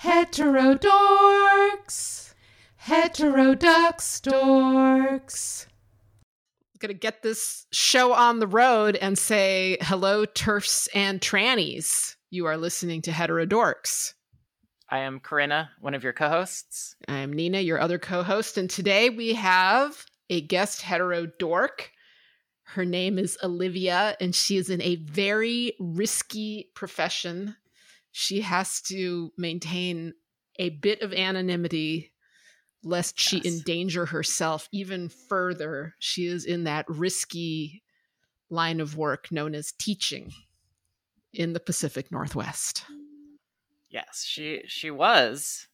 Heterodorks. Heterodox dorks. Gonna get this show on the road and say hello, TERFs and trannies. You are listening to Heterodorks. I am Corinna, one of your co-hosts. I am Nina, your other co-host, and today we have a guest heterodork. Her name is Olivia, and she is in a very risky profession. She has to maintain a bit of anonymity lest she endanger herself even further. She is in that risky line of work known as teaching in the Pacific Northwest. Yes, she was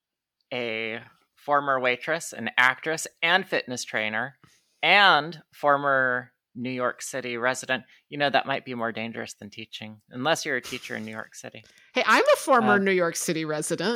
a former waitress, an actress, and fitness trainer, and former New York City resident. You know, that might be more dangerous than teaching, unless you're a teacher in New York City. Hey, I'm a former New York City resident.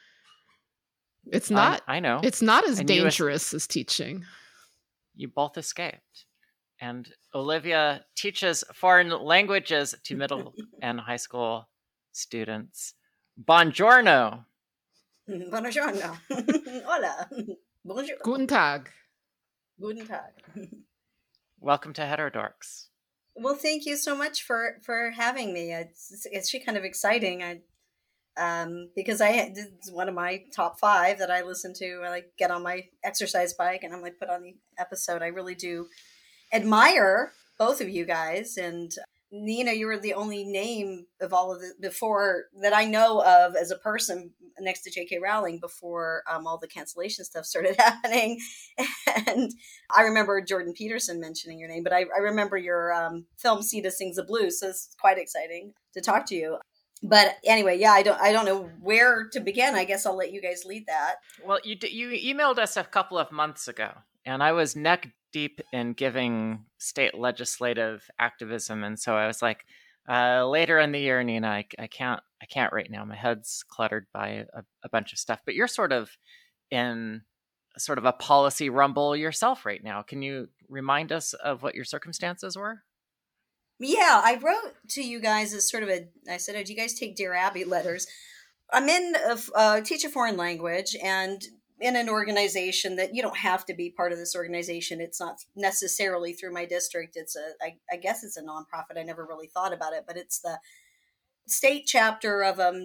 It's not. I know. It's not as dangerous as teaching. You both escaped. And Olivia teaches foreign languages to middle and high school students. Buongiorno. Buongiorno. Hola. Bonjour. Guten Tag. Guten Tag. Welcome to Heterodorks. Well, thank you so much for having me. It's actually kind of exciting. Because it's one of my top 5 that I listen to. I like get on my exercise bike and I'm like put on the episode. I really do admire both of you guys. And Nina, you were the only name of all of it before that I know of as a person next to J.K. Rowling before all the cancellation stuff started happening. And I remember Jordan Peterson mentioning your name, but I remember your film Sita Sings the Blues. So it's quite exciting to talk to you. But anyway, yeah, I don't know where to begin. I guess I'll let you guys lead that. Well, you emailed us a couple of months ago, and I was neck deep in giving state legislative activism, and so I was like, later in the year, Nina, I can't right now. My head's cluttered by a bunch of stuff. But you're sort of in sort of a policy rumble yourself right now. Can you remind us of what your circumstances were? Yeah, I wrote to you guys as sort of I said, oh, do you guys take Dear Abby letters? I'm in teach a foreign language and in an organization that you don't have to be part of this organization. It's not necessarily through my district. It's I guess it's a nonprofit. I never really thought about it, but it's the state chapter of the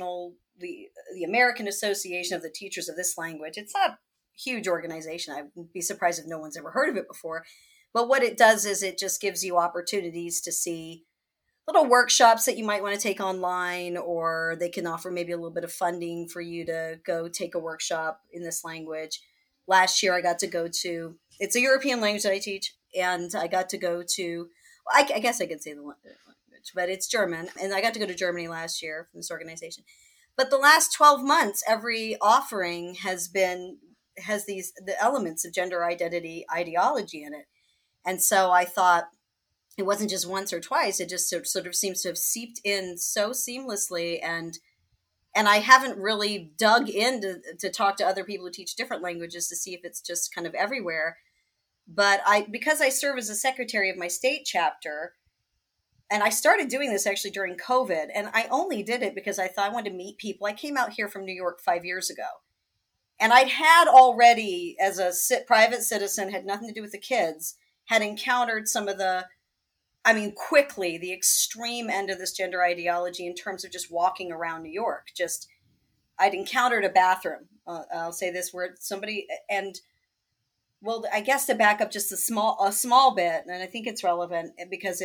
American Association of the Teachers of this Language. It's not a huge organization. I'd be surprised if no one's ever heard of it before. But what it does is it just gives you opportunities to see little workshops that you might want to take online, or they can offer maybe a little bit of funding for you to go take a workshop in this language. Last year, I got to go to, it's a European language that I teach, and I got to go to, I guess I could say the language, but it's German. And I got to go to Germany last year from this organization. But the last 12 months, every offering has the elements of gender identity ideology in it. And so I thought it wasn't just once or twice. It just sort of seems to have seeped in so seamlessly. And I haven't really dug in to talk to other people who teach different languages to see if it's just kind of everywhere. But because I serve as a secretary of my state chapter, and I started doing this actually during COVID, and I only did it because I thought I wanted to meet people. I came out here from New York 5 years ago. And I'd had already, as a private citizen, had nothing to do with the kids, had encountered some of quickly, the extreme end of this gender ideology in terms of just walking around New York. I'd encountered a bathroom, I'll say this, where somebody, and well, I guess to back up just a small bit, and I think it's relevant because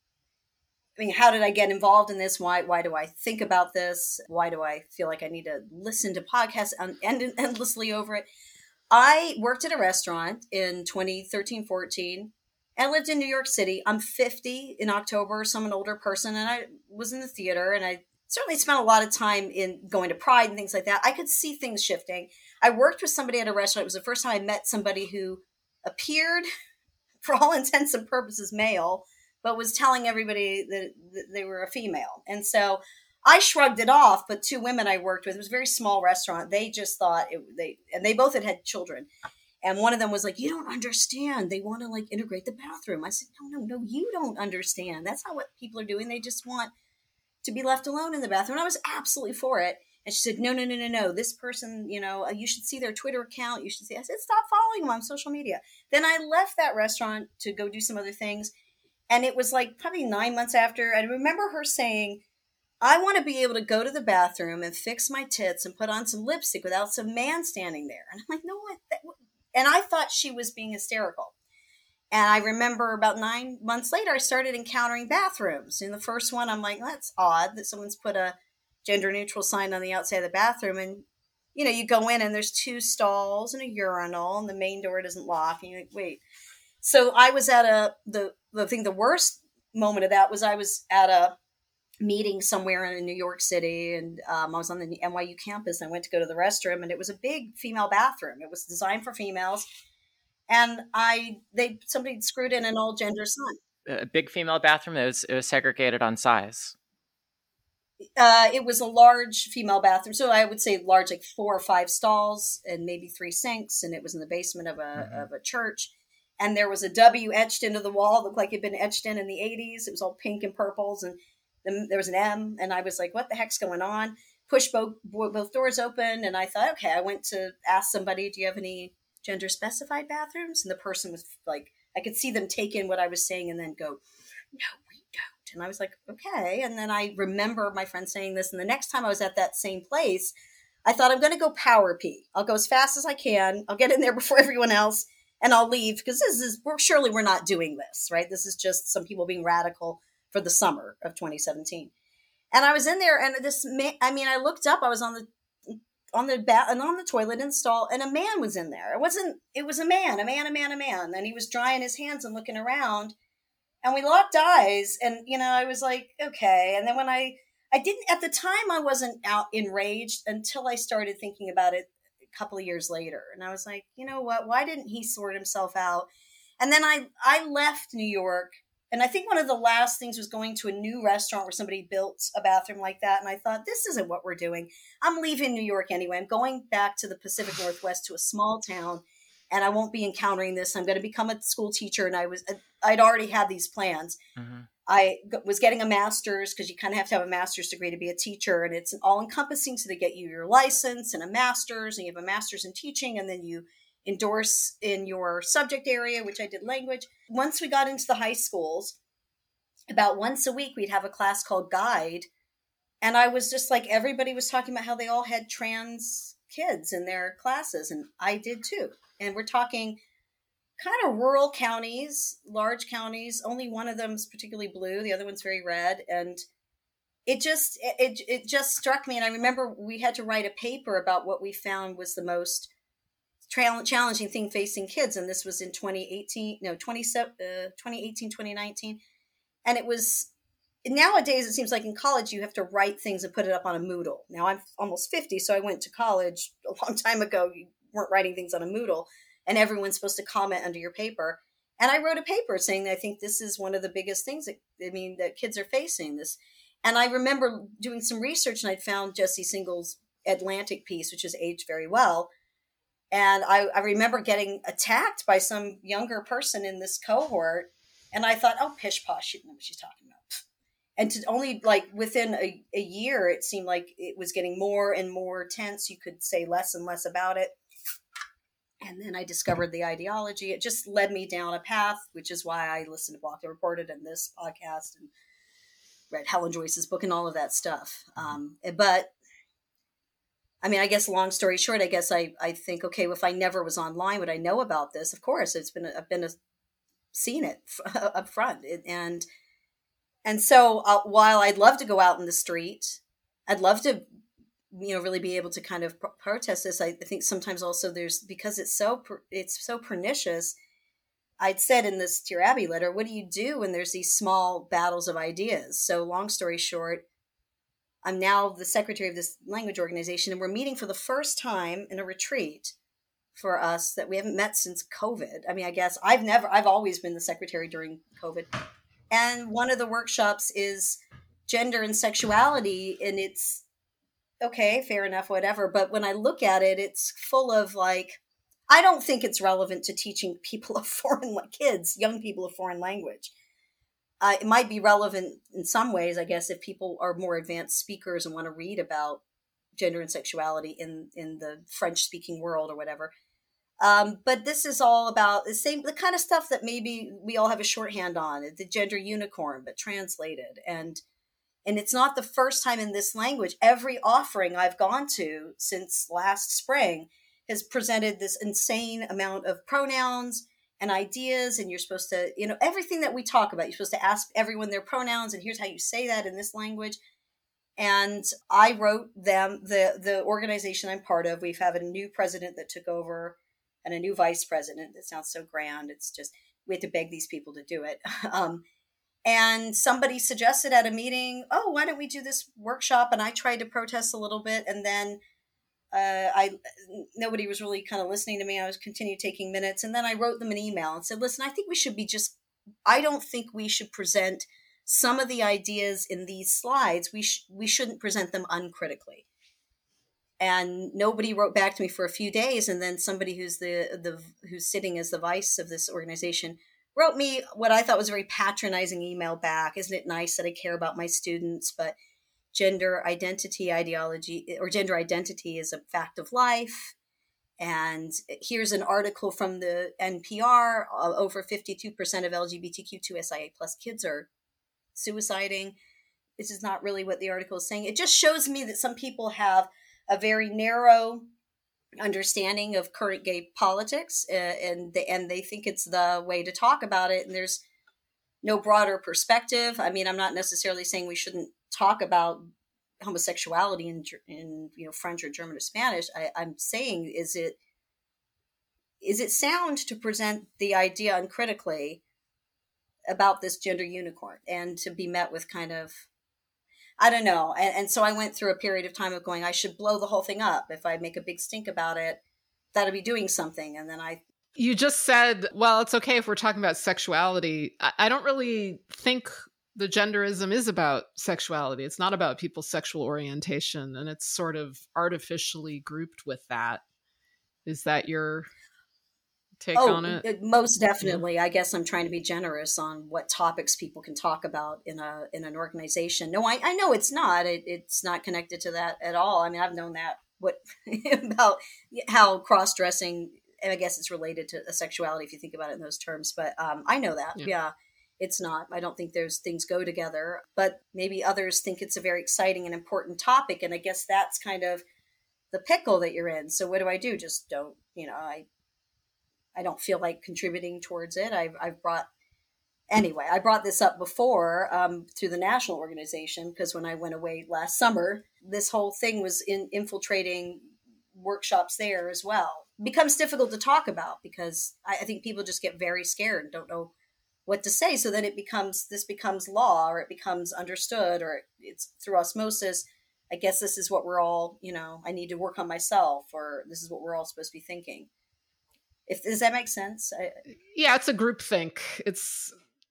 how did I get involved in this? Why do I think about this? Why do I feel like I need to listen to podcasts endlessly over it? I worked at a restaurant in 2013-14. I lived in New York City. I'm 50 in October, so I'm an older person, and I was in the theater, and I certainly spent a lot of time in going to Pride and things like that. I could see things shifting. I worked with somebody at a restaurant. It was the first time I met somebody who appeared, for all intents and purposes, male, but was telling everybody that they were a female. And so I shrugged it off, but 2 women I worked with, it was a very small restaurant. They just thought they both had children. And one of them was like, you don't understand. They want to integrate the bathroom. I said, no, you don't understand. That's not what people are doing. They just want to be left alone in the bathroom. And I was absolutely for it. And she said, no. This person, you should see their Twitter account. You should see. I said, stop following them on social media. Then I left that restaurant to go do some other things. And it was like probably 9 months after. I remember her saying, I want to be able to go to the bathroom and fix my tits and put on some lipstick without some man standing there. And I'm like, no, what? And I thought she was being hysterical. And I remember about 9 months later, I started encountering bathrooms. In the first one, I'm like, that's odd that someone's put a gender neutral sign on the outside of the bathroom. And, you go in and there's 2 stalls and a urinal and the main door doesn't lock. And you're like, wait. So I was at the worst moment of that was I was at a meeting somewhere in New York City, and I was on the NYU campus, and I went to go to the restroom, and it was a big female bathroom. It was designed for females. And somebody screwed in an all gender sign. A big female bathroom. It was segregated on size. It was a large female bathroom. So I would say large, like 4 or 5 stalls and maybe 3 sinks. And it was in the basement of a church. And there was a W etched into the wall. It looked like it had been etched in the 80s. It was all pink and purples. And then there was an M. And I was like, what the heck's going on? Pushed both doors open. And I thought, okay, I went to ask somebody, do you have any gender specified bathrooms? And the person was like, I could see them take in what I was saying and then go, no, we don't. And I was like, okay. And then I remember my friend saying this. And the next time I was at that same place, I thought, I'm going to go power pee. I'll go as fast as I can. I'll get in there before everyone else and I'll leave, because surely we're not doing this, right? This is just some people being radical for the summer of 2017. And I was in there, and I looked up, I was on the toilet in the stall, and a man was in there. It was a man. And he was drying his hands and looking around, and we locked eyes, and, I was like, okay. And then when I didn't, at the time, I wasn't out enraged until I started thinking about it a couple of years later. And I was like, you know what, why didn't he sort himself out? And then I left New York. And I think one of the last things was going to a new restaurant where somebody built a bathroom like that. And I thought, this isn't what we're doing. I'm leaving New York anyway. I'm going back to the Pacific Northwest to a small town, and I won't be encountering this. I'm going to become a school teacher. And I'd already had these plans. Mm-hmm. I was getting a master's, because you kind of have to have a master's degree to be a teacher. And it's all encompassing. So they get you your license and a master's, and you have a master's in teaching, and then you endorse in your subject area, which I did language. Once we got into the high schools, about once a week, we'd have a class called Guide. And I was just like, everybody was talking about how they all had trans kids in their classes. And I did too. And we're talking kind of rural counties, large counties. Only one of them is particularly blue. The other one's very red. And it just struck me. And I remember we had to write a paper about what we found was the most challenging thing facing kids. And this was in 2018, 2019. And it was, nowadays it seems like in college you have to write things and put it up on a Moodle. Now I'm almost 50, so I went to college a long time ago. You weren't writing things on a Moodle, and everyone's supposed to comment under your paper. And I wrote a paper saying that I think this is one of the biggest things that kids are facing this. And I remember doing some research, and I found Jesse Singal's Atlantic piece, which has aged very well. And I remember getting attacked by some younger person in this cohort. And I thought, oh, pish posh, she doesn't know what she's talking about. And to only within a year, it seemed like it was getting more and more tense. You could say less and less about it. And then I discovered the ideology. It just led me down a path, which is why I listened to Blocked and Reported and this podcast and read Helen Joyce's book and all of that stuff. But I mean, I guess long story short, I guess I think, okay, well, if I never was online, would I know about this? Of course, I've seen it up front. And so while I'd love to go out in the street, I'd love to, really be able to kind of protest this. I think sometimes also because it's so pernicious. I'd said in this Dear Abby letter, what do you do when there's these small battles of ideas? So long story short, I'm now the secretary of this language organization, and we're meeting for the first time in a retreat for us that we haven't met since COVID. I mean, I guess I've always been the secretary during COVID. And one of the workshops is gender and sexuality, and it's okay, fair enough, whatever. But when I look at it, it's full of I don't think it's relevant to teaching people young people a foreign language. It might be relevant in some ways, I guess, if people are more advanced speakers and want to read about gender and sexuality in the French speaking world or whatever. But this is all about the kind of stuff that maybe we all have a shorthand on, the gender unicorn, but translated. And it's not the first time in this language. Every offering I've gone to since last spring has presented this insane amount of pronouns and ideas. And you're supposed to, everything that we talk about, you're supposed to ask everyone their pronouns, and here's how you say that in this language. And I wrote them, the organization I'm part of, we've had a new president that took over and a new vice president. That sounds so grand. It's just, we had to beg these people to do it. And somebody suggested at a meeting, oh, why don't we do this workshop? And I tried to protest a little bit. And then nobody was really kind of listening to me. I was continued taking minutes. And then I wrote them an email and said, listen, I think we should I don't think we should present some of the ideas in these slides. We shouldn't present them uncritically. And nobody wrote back to me for a few days. And then somebody who's who's sitting as the vice of this organization wrote me what I thought was a very patronizing email back. Isn't it nice that I care about my students, but gender identity ideology or gender identity is a fact of life. And here's an article from the NPR. Over 52% of LGBTQ2SIA plus kids are suiciding. This is not really what the article is saying. It just shows me that some people have a very narrow understanding of current gay politics, and they think it's the way to talk about it. And there's no broader perspective. I mean, I'm not necessarily saying we shouldn't talk about homosexuality in French or German or Spanish. I'm saying, is it sound to present the idea uncritically about this gender unicorn and to be met with kind of, I don't know. And so I went through a period of time of going, I should blow the whole thing up. If I make a big stink about it, that'll be doing something. And then You just said, well, it's okay if we're talking about sexuality. I don't really think the genderism is about sexuality. It's not about people's sexual orientation. And it's sort of artificially grouped with that. Is that your take on it? Most definitely. Yeah. I guess I'm trying to be generous on what topics people can talk about in an organization. No, I know it's not. It's not connected to that at all. I mean, I've known that about how cross-dressing, and I guess it's related to sexuality if you think about it in those terms. But I know that. Yeah. It's not. I don't think those things go together. But maybe others think it's a very exciting and important topic. And I guess that's kind of the pickle that you're in. So what do? Just don't, I don't feel like contributing towards it. I brought this up before through the national organization, because when I went away last summer, this whole thing was infiltrating workshops there as well. It becomes difficult to talk about because I think people just get very scared and don't know what to say. So then this becomes law, or it becomes understood, or it's through osmosis. I guess this is what we're all, I need to work on myself, or this is what we're all supposed to be thinking. Does that make sense? Yeah, it's a group think. It's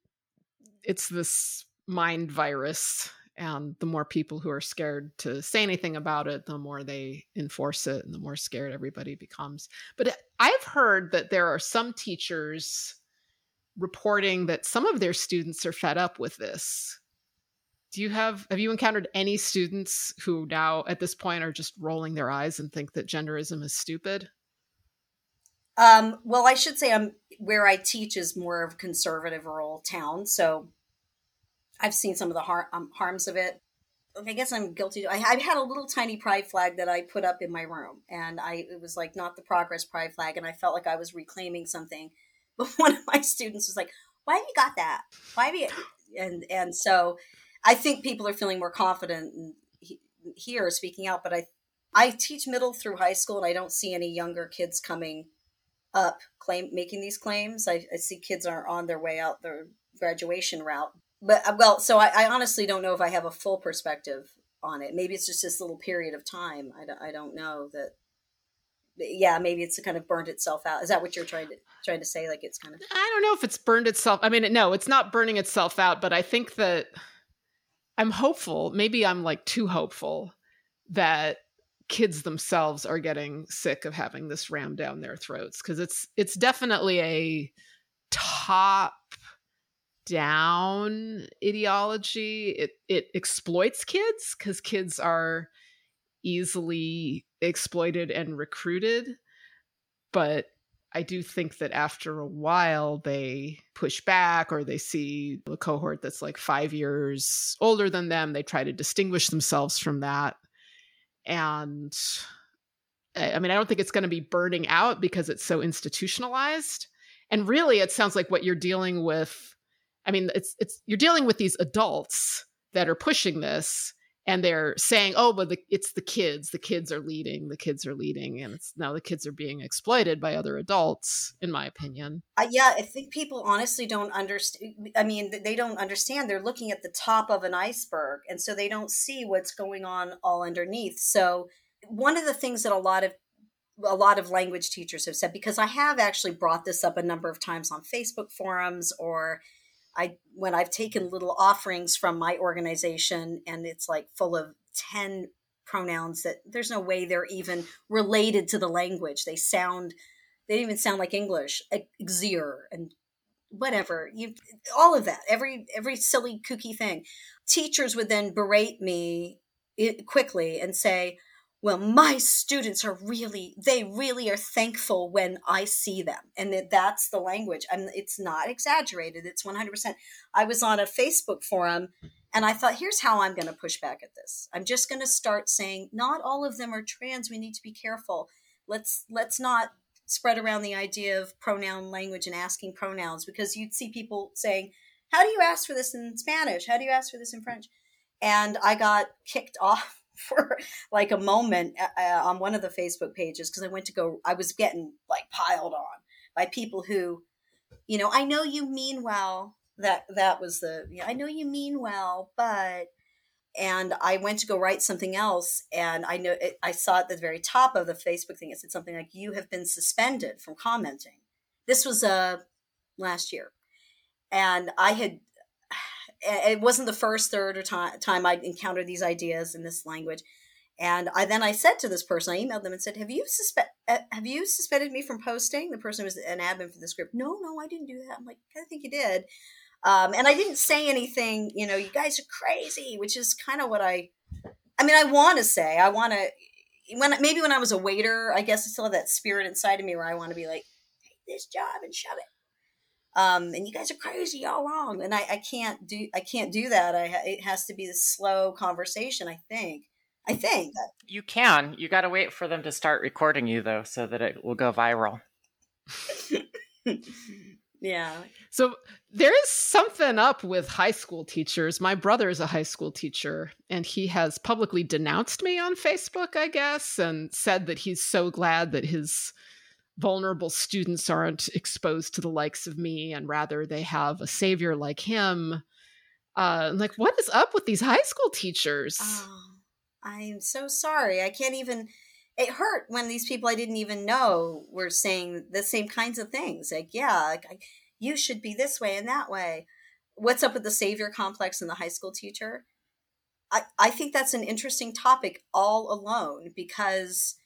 this mind virus, and the more people who are scared to say anything about it, the more they enforce it, and the more scared everybody becomes. But I've heard that there are some teachers reporting that some of their students are fed up with this. Have you encountered any students who now at this point are just rolling their eyes and think that genderism is stupid? Well, I should say where I teach is more of a conservative rural town. So I've seen some of the harms of it. I guess I'm guilty. I had a little tiny pride flag that I put up in my room, and it was like not the progress pride flag. And I felt like I was reclaiming something. But one of my students was like, why have you got that? Why have you? And so I think people are feeling more confident here speaking out, but I teach middle through high school, and I don't see any younger kids coming up making these claims. I see kids are on their way out their graduation route. But so I honestly don't know if I have a full perspective on it. Maybe it's just this little period of time. I don't know that. Yeah, maybe it's kind of burned itself out. Is that what you're trying to say? Like it's kind of. I don't know if it's burned itself. I mean, no, it's not burning itself out. But I think that I'm hopeful. Maybe I'm like too hopeful that kids themselves are getting sick of having this rammed down their throats, because it's definitely a top down ideology. It exploits kids because kids are easily exploited and recruited. But I do think that after a while they push back, or they see a cohort that's like 5 years older than them. They try to distinguish themselves from that. And I mean, I don't think it's going to be burning out because it's so institutionalized. And really, it sounds like what you're dealing with. I mean, you're dealing with these adults that are pushing this, and they're saying, "Oh, but it's the kids. The kids are leading. The kids are leading." And now the kids are being exploited by other adults, in my opinion. Yeah, I think people honestly don't understand. I mean, they don't understand. They're looking at the top of an iceberg, and so they don't see what's going on all underneath. So one of the things that a lot of language teachers have said, because I have actually brought this up a number of times on Facebook forums, or when I've taken little offerings from my organization and it's like full of 10 pronouns that there's no way they're even related to the language. They even sound like English, exir and whatever, all of that, every silly kooky thing. Teachers would then berate me quickly and say, well, my students they really are thankful when I see them. And that's the language. It's not exaggerated. It's 100%. I was on a Facebook forum and I thought, here's how I'm going to push back at this. I'm just going to start saying, not all of them are trans. We need to be careful. Let's not spread around the idea of pronoun language and asking pronouns, because you'd see people saying, how do you ask for this in Spanish? How do you ask for this in French? And I got kicked off for like a moment on one of the Facebook pages, because I was getting like piled on by people who, I know you mean well. That was I know you mean well, but, and I went to go write something else, and I saw at the very top of the Facebook thing, it said something like, you have been suspended from commenting. This was last year, and it wasn't the first, third, or time I'd encountered these ideas in this language. And I said to this person, I emailed them and said, have you suspended me from posting? The person was an admin for this group. No, I didn't do that. I'm like, I think you did. And I didn't say anything, you guys are crazy, which is kind of what I want to say. When I was a waiter, I guess I still have that spirit inside of me where I want to be like, take this job and shove it. And you guys are crazy, y'all wrong. And I can't do that. It has to be this slow conversation. I think you can. You got to wait for them to start recording you though, so that it will go viral. Yeah. So there is something up with high school teachers. My brother is a high school teacher, and he has publicly denounced me on Facebook, I guess, and said that he's so glad that his vulnerable students aren't exposed to the likes of me, and rather they have a savior like him. Like, what is up with these high school teachers? Oh, I'm so sorry. I can't even. It hurt when these people I didn't even know were saying the same kinds of things. Like, yeah, you should be this way and that way. What's up with the savior complex and the high school teacher? I think that's an interesting topic all alone, because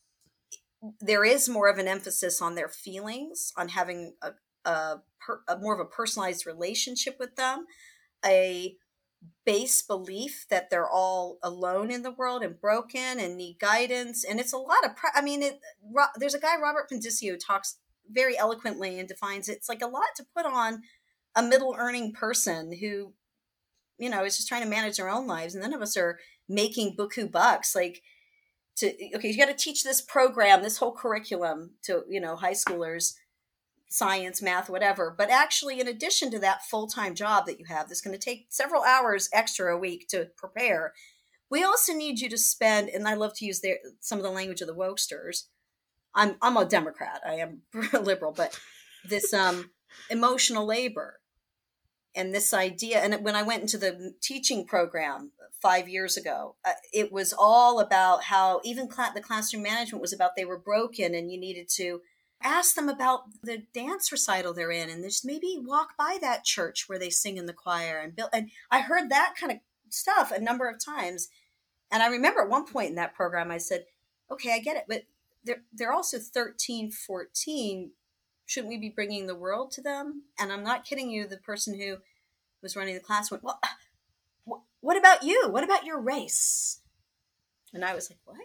there is more of an emphasis on their feelings, on having a more of a personalized relationship with them, a base belief that they're all alone in the world and broken and need guidance. And it's a lot of, there's a guy, Robert Pendicio, talks very eloquently and defines it's like a lot to put on a middle earning person who, is just trying to manage their own lives. And none of us are making buku bucks. Like, you got to teach this program, this whole curriculum to, high schoolers, science, math, whatever. But actually, in addition to that full-time job that you have, that's going to take several hours extra a week to prepare, we also need you to spend, and I love to use some of the language of the wokesters. I'm a Democrat. I am liberal, but this emotional labor and this idea. And when I went into the teaching program 5 years ago, it was all about how even the classroom management was about they were broken, and you needed to ask them about the dance recital they're in, and just maybe walk by that church where they sing in the choir and I heard that kind of stuff a number of times. And I remember at one point in that program, I said, okay, I get it, but they're also 13, 14. Shouldn't we be bringing the world to them? And I'm not kidding you. The person who was running the class went, well, what about you? What about your race? And I was like, what?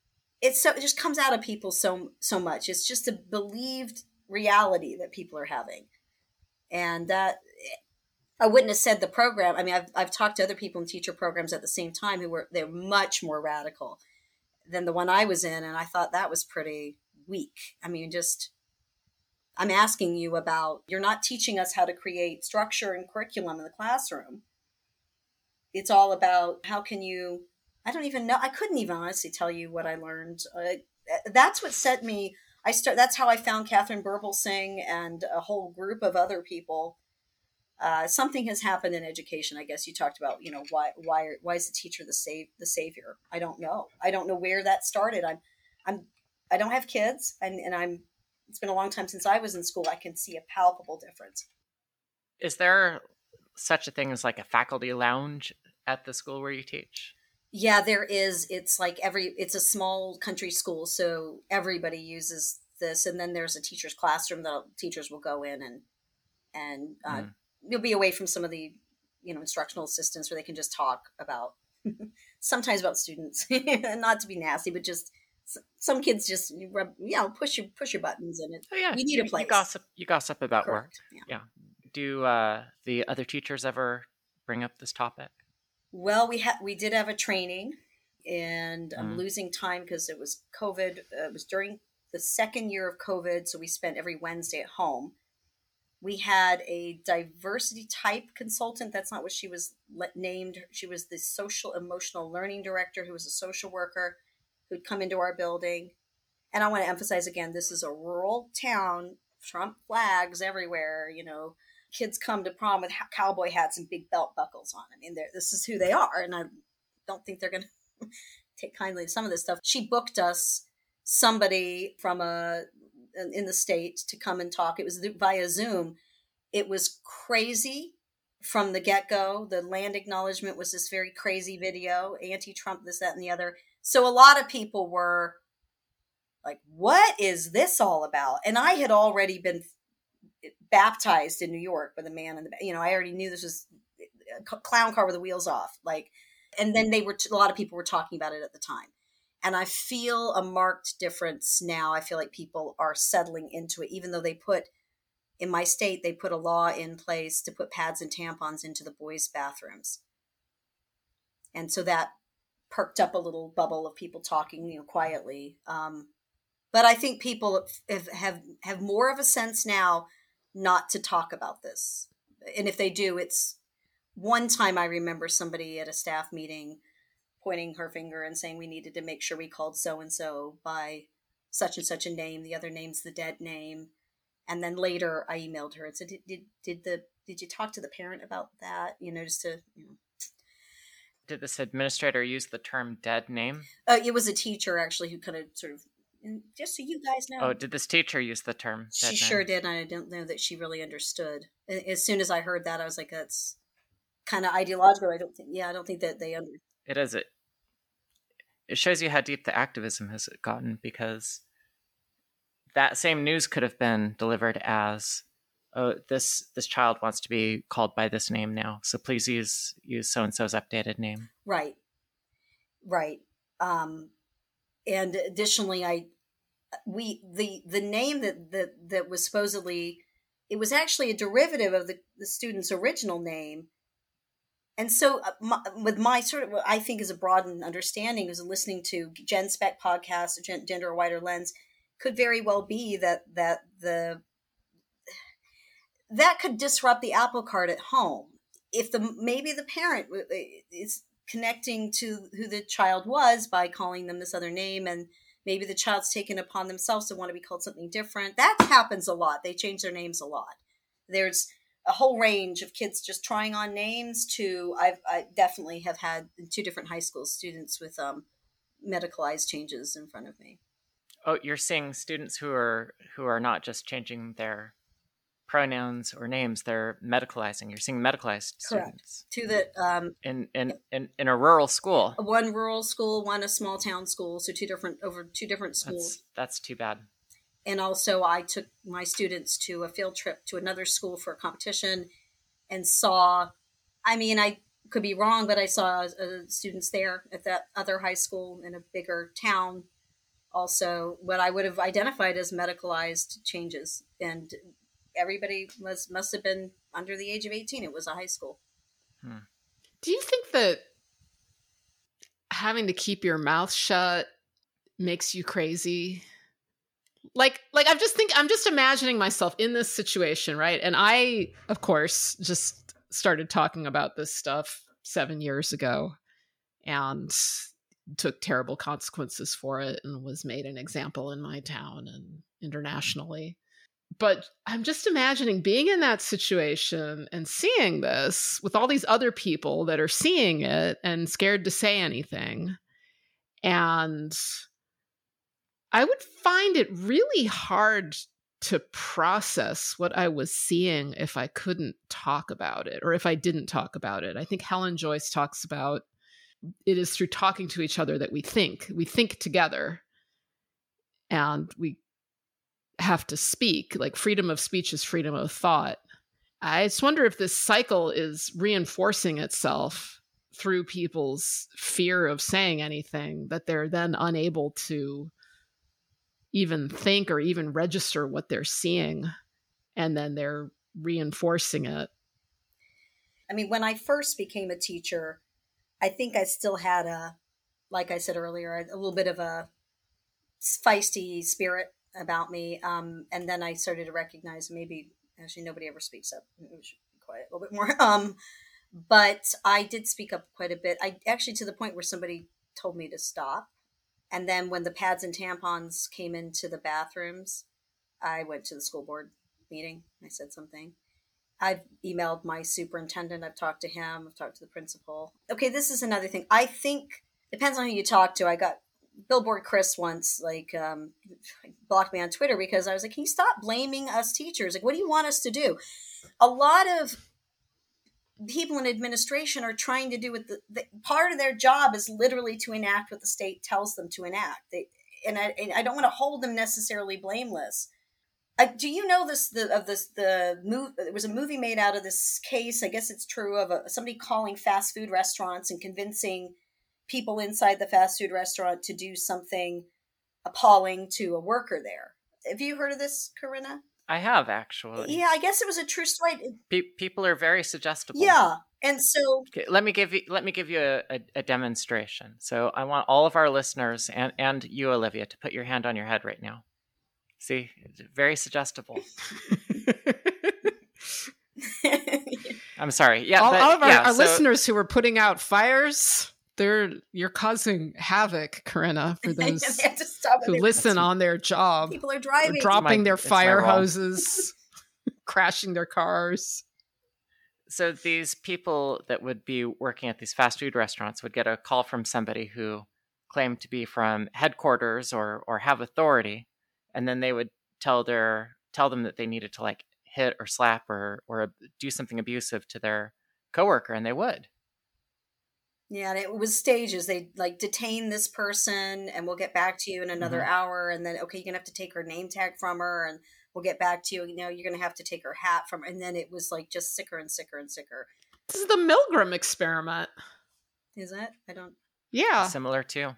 It just comes out of people so much. It's just a believed reality that people are having. And that I wouldn't have said the program. I mean, I've talked to other people in teacher programs at the same time they're much more radical than the one I was in. And I thought that was pretty weak. I mean, I'm asking you about, you're not teaching us how to create structure and curriculum in the classroom. It's all about how can you, I don't even know. I couldn't even honestly tell you what I learned. That's what set me. That's how I found Catherine Burblesing and a whole group of other people. Something has happened in education. I guess you talked about, why is the teacher the savior? I don't know. I don't know where that started. I don't have kids, and it's been a long time since I was in school. I can see a palpable difference. Is there such a thing as like a faculty lounge at the school where you teach? Yeah, there is. It's like it's a small country school, so everybody uses this. And then there's a teacher's classroom that teachers will go in and you'll be away from some of the, instructional assistants where they can just talk about, sometimes about students, not to be nasty, but just some kids just push your buttons in it. Oh yeah, you need a place. You gossip about Correct. work. Yeah. Do the other teachers ever bring up this topic? Well, we did have a training, and I'm losing time because it was COVID. It was during the second year of COVID, so we spent every Wednesday at home. We had a diversity type consultant. That's not what she was named. She was the social emotional learning director, who was a social worker who'd come into our building. And I want to emphasize again, this is a rural town, Trump flags everywhere, kids come to prom with cowboy hats and big belt buckles on. I mean, this is who they are. And I don't think they're going to take kindly to some of this stuff. She booked us somebody from in the state to come and talk. It was via Zoom. It was crazy from the get-go. The land acknowledgement was this very crazy video, anti-Trump, this, that, and the other. So a lot of people were like, what is this all about? And I had already been baptized in New York by the man in the, I already knew this was a clown car with the wheels off. And then a lot of people were talking about it at the time. And I feel a marked difference now. I feel like people are settling into it, even though in my state, they put a law in place to put pads and tampons into the boys' bathrooms. And so that perked up a little bubble of people talking, quietly. But I think people have more of a sense now not to talk about this. And if they do, it's one time I remember somebody at a staff meeting pointing her finger and saying we needed to make sure we called so-and-so by such and such a name. The other name's the dead name. And then later I emailed her and said, did you talk to the parent about that? Just to, Did this administrator use the term dead name? It was a teacher actually who kind of sort of, just so you guys know. Oh, did this teacher use the term dead name? She sure did. And I don't know that she really understood. As soon as I heard that, I was like, that's kind of ideological. I don't think that they understood. It is. It shows you how deep the activism has gotten, because that same news could have been delivered as, oh, this child wants to be called by this name now, so please use so-and-so's updated name. Right. And additionally, the name that was supposedly, it was actually a derivative of the student's original name. And so with my sort of, what I think is a broadened understanding, is listening to Gen Spec podcast, Gender a Wider Lens, could very well be that could disrupt the apple cart at home. If maybe the parent is connecting to who the child was by calling them this other name, and maybe the child's taken upon themselves to want to be called something different. That happens a lot. They change their names a lot. There's a whole range of kids just trying on names to, I definitely have had in 2 different high school students with medicalized changes in front of me. Oh, you're seeing students who are not just changing their pronouns or names, they're medicalizing. You're seeing medicalized students. To the in a rural school. One rural school, one a small town school, so two different schools. That's too bad. And also I took my students to a field trip to another school for a competition and saw, I could be wrong, but I saw students there at that other high school in a bigger town also what I would have identified as medicalized changes. And everybody must have been under the age of 18. It was a high school. Do you think that having to keep your mouth shut makes you crazy? Like I'm just imagining myself in this situation, right? And I, of course, just started talking about this stuff 7 years ago and took terrible consequences for it and was made an example in my town and internationally. But I'm just imagining being in that situation and seeing this with all these other people that are seeing it and scared to say anything. And I would find it really hard to process what I was seeing if I couldn't talk about it or if I didn't talk about it. I think Helen Joyce talks about it is through talking to each other that we think together, and we have to speak. Like freedom of speech is freedom of thought. I just wonder if this cycle is reinforcing itself through people's fear of saying anything, that they're then unable to even think or even register what they're seeing, and then they're reinforcing it. I mean, when I first became a teacher, I think I still had like I said earlier, a little bit of a feisty spirit about me. And then I started to recognize maybe, actually, nobody ever speaks up. We should be quiet a little bit more. But I did speak up quite a bit. I actually, to the point where somebody told me to stop. And then when the pads and tampons came into the bathrooms, I went to the school board meeting. I said something. I've emailed my superintendent. I've talked to him. I've talked to the principal. Okay, this is another thing. I think depends on who you talk to. I got Billboard Chris once, blocked me on Twitter because I was like, can you stop blaming us teachers? Like, what do you want us to do? A lot of people in administration are trying to do with the part of their job is literally to enact what the state tells them to enact. And I don't want to hold them necessarily blameless. Do you know there was a movie made out of this case? I guess it's true, of somebody calling fast food restaurants and convincing people inside the fast food restaurant to do something appalling to a worker there. Have you heard of this, Corinna? I have, actually. Yeah, I guess it was a true story. People are very suggestible. Yeah, and so okay, let me give you a demonstration. So I want all of our listeners and you, Olivia, to put your hand on your head right now. See, very suggestible. I'm sorry. Yeah, all of our listeners who are putting out fires, you're causing havoc, Corinna, for those who listen on their job. People are driving, dropping their fire hoses, crashing their cars. So these people that would be working at these fast food restaurants would get a call from somebody who claimed to be from headquarters or have authority. And then they would tell them that they needed to like hit or slap or do something abusive to their coworker, and they would. Yeah, and it was stages. They like detain this person, and we'll get back to you in another hour. And then, okay, you're gonna have to take her name tag from her, and we'll get back to you. You know, you're gonna have to take her hat from her. And then it was like just sicker and sicker and sicker. This is the Milgram experiment. Is that? I don't. Yeah. Similar to.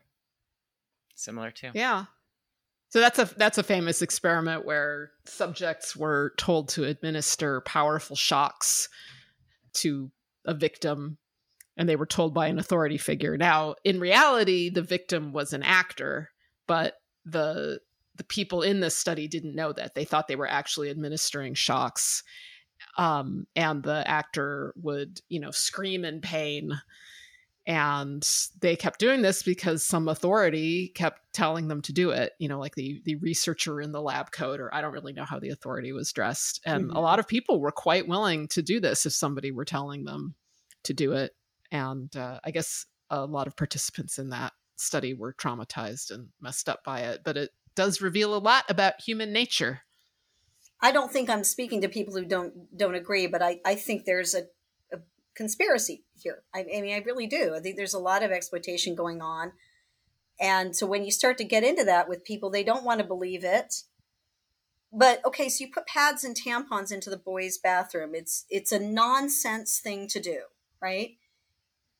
Yeah. So that's a famous experiment where subjects were told to administer powerful shocks to a victim, and they were told by an authority figure. Now, in reality, the victim was an actor, but the people in this study didn't know that. They thought they were actually administering shocks, and the actor would, scream in pain. And they kept doing this because some authority kept telling them to do it, like the researcher in the lab coat, or I don't really know how the authority was dressed. And a lot of people were quite willing to do this if somebody were telling them to do it. And I guess a lot of participants in that study were traumatized and messed up by it. But it does reveal a lot about human nature. I don't think I'm speaking to people who don't agree, but I think there's a conspiracy here. I mean, I really do. I think there's a lot of exploitation going on. And so when you start to get into that with people, they don't want to believe it. But okay, so you put pads and tampons into the boys' bathroom. It's a nonsense thing to do, right?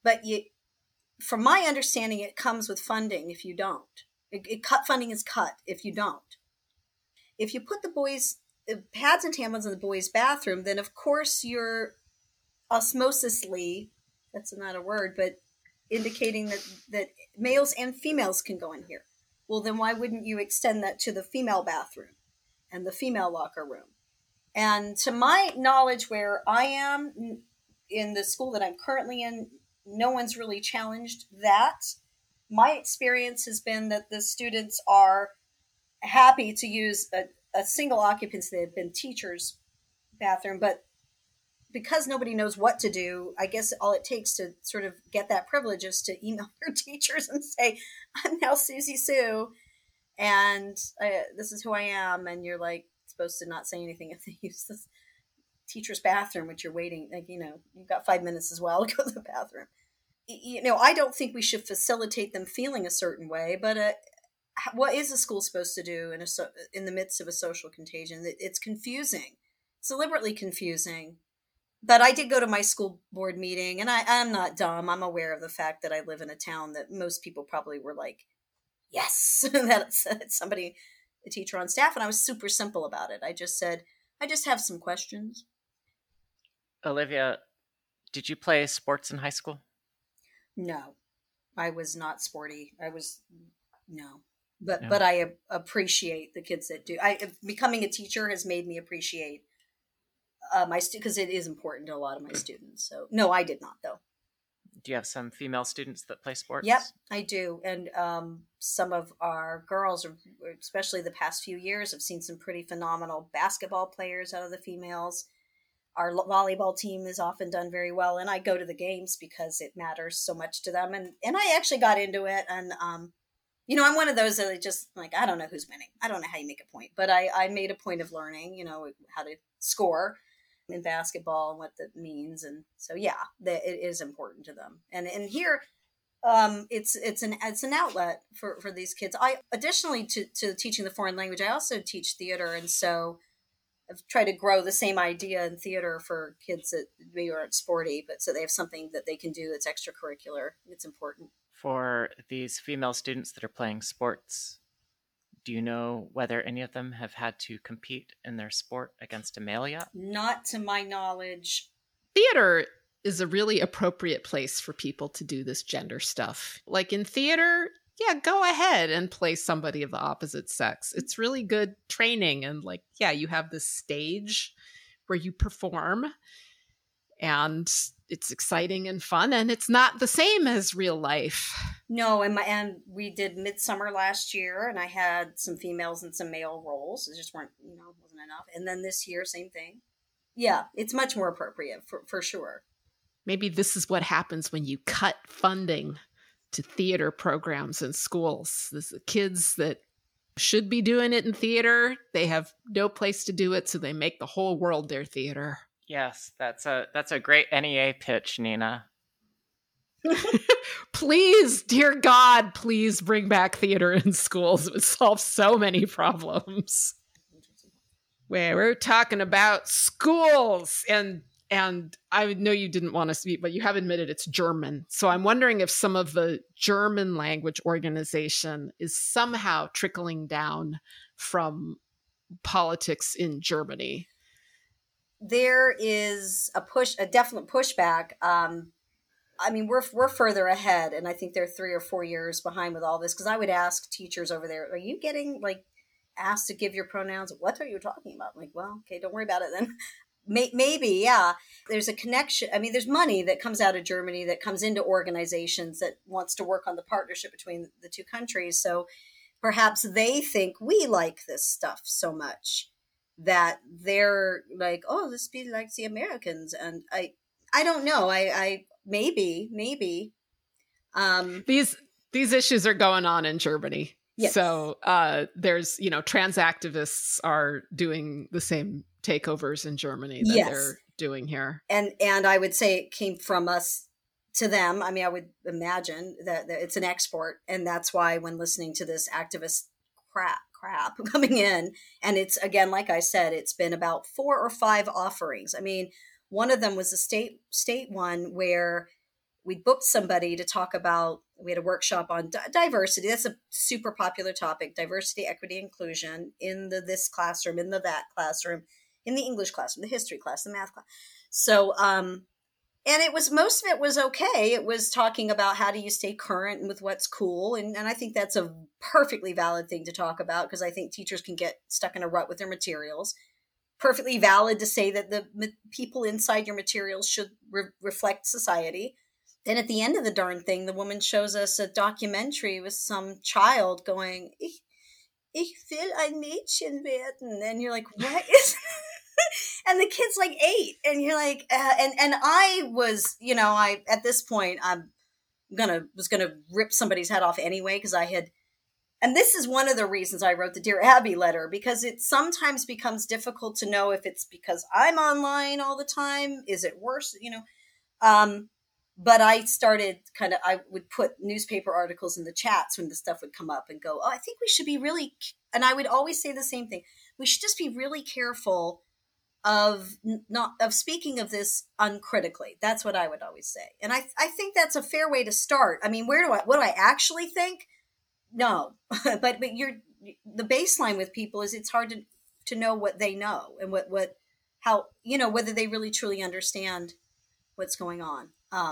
But from my understanding, it comes with funding if you don't. Funding is cut if you don't. If you put the boys' pads and tampons in the boys' bathroom, then of course you're osmosisly, that's not a word, but indicating that males and females can go in here. Well, then why wouldn't you extend that to the female bathroom and the female locker room? And to my knowledge, where I am in the school that I'm currently in, no one's really challenged that. My experience has been that the students are happy to use a single occupancy. They've been teachers' bathroom, but because nobody knows what to do, I guess all it takes to sort of get that privilege is to email your teachers and say, I'm now Susie Sue, and this is who I am. And you're like supposed to not say anything if they use this teacher's bathroom, which you're waiting, like, you've got 5 minutes as well to go to the bathroom. I don't think we should facilitate them feeling a certain way, but what is a school supposed to do in the midst of a social contagion? It's confusing. It's deliberately confusing. But I did go to my school board meeting, and I'm not dumb. I'm aware of the fact that I live in a town that most people probably were like, yes, that's somebody, a teacher on staff. And I was super simple about it. I just said, I just have some questions. Olivia, did you play sports in high school? No, I was not sporty. No. But I appreciate the kids that do. Becoming a teacher has made me appreciate my because it is important to a lot of my students. So no, I did not though. Do you have some female students that play sports? Yep, I do. And some of our girls, especially the past few years, have seen some pretty phenomenal basketball players out of the females. Our volleyball team has often done very well, and I go to the games because it matters so much to them. And I actually got into it, and I'm one of those that just like, I don't know who's winning. I don't know how you make a point, but I made a point of learning, how to score in basketball and what that means. And so, yeah, it is important to them. And here, it's an outlet for these kids. I additionally to teaching the foreign language, I also teach theater, and so I've tried to grow the same idea in theater for kids that maybe aren't sporty, but so they have something that they can do that's extracurricular. It's important. For these female students that are playing sports, do you know whether any of them have had to compete in their sport against a male yet? Not to my knowledge. Theater is a really appropriate place for people to do this gender stuff. Like in theater, yeah, go ahead and play somebody of the opposite sex. It's really good training. And you have this stage where you perform, and it's exciting and fun, and it's not the same as real life. No, and we did Midsummer last year, and I had some females and some male roles. It just wasn't enough. And then this year, same thing. Yeah, it's much more appropriate for sure. Maybe this is what happens when you cut funding to theater programs in schools. This is kids that should be doing it in theater. They have no place to do it, so they make the whole world their theater. Yes, that's a great NEA pitch, Nina. Please, dear God, please bring back theater in schools. It would solve so many problems. Where we're talking about schools, and I know you didn't want to speak, but you have admitted it's German. So I'm wondering if some of the German language organization is somehow trickling down from politics in Germany. There is a definite pushback. We're further ahead, and I think they're 3 or 4 years behind with all this. Because I would ask teachers over there, "Are you getting asked to give your pronouns? What are you talking about?" I'm like, well, okay, don't worry about it then. Maybe, yeah. There's a connection. There's money that comes out of Germany that comes into organizations that wants to work on the partnership between the two countries. So perhaps they think we like this stuff so much that they're like, oh, this be like the Americans. And I don't know. I maybe. These issues are going on in Germany. Yes. So there's, trans activists are doing the same takeovers in Germany that they're doing here. And I would say it came from us to them. I would imagine that it's an export. And that's why when listening to this activist crap coming in, and it's, again, like I said, it's been about 4 or 5 offerings. One of them was a state one where we booked somebody to talk about, we had a workshop on diversity. That's a super popular topic, diversity, equity, inclusion in this classroom, in that classroom, in the English classroom, the history class, the math class. So, and it was, most of it was okay. It was talking about how do you stay current and with what's cool. And I think that's a perfectly valid thing to talk about, because I think teachers can get stuck in a rut with their materials. Perfectly valid to say that the people inside your materials should reflect society. Then at the end of the darn thing, the woman shows us a documentary with some child going, ich will ein Mädchen werden. And you're like, what is and the kid's like 8, and you're like, and I was, at this point, was gonna rip somebody's head off anyway, because I had, and this is one of the reasons I wrote the Dear Abby letter, because it sometimes becomes difficult to know if it's because I'm online all the time. Is it worse? But I started I would put newspaper articles in the chats when the stuff would come up and go, oh, I think we should be really, and I would always say the same thing. We should just be really careful of speaking of this uncritically. That's what I would always say. And I think that's a fair way to start. I mean, what do I actually think? No, but the baseline with people is it's hard to know what they know and how, whether they really truly understand what's going on.